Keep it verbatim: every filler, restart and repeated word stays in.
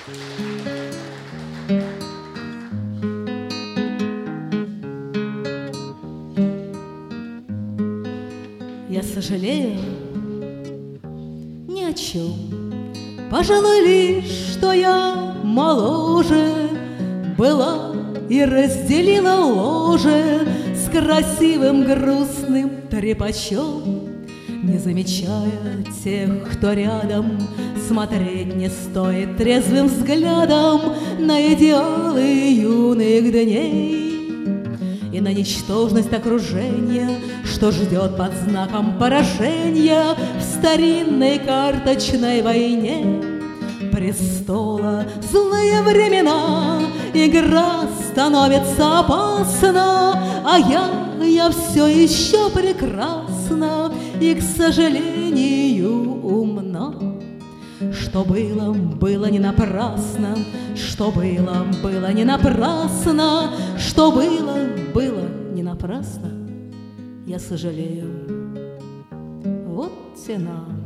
Я сожалею ни о чем, пожалуй, лишь, что я моложе была и разделила ложе с красивым грустным трепачом, не замечая тех, кто рядом. Смотреть не стоит трезвым взглядом на идеалы юных дней и на ничтожность окружения, что ждет под знаком поражения в старинной карточной войне престола. Злые времена, игра становится опасна, а я, я все еще прекрасна и, к сожалению, умна. Что было, было не напрасно, что было, было не напрасно, что было, было не напрасно. Я сожалею. Вот тена.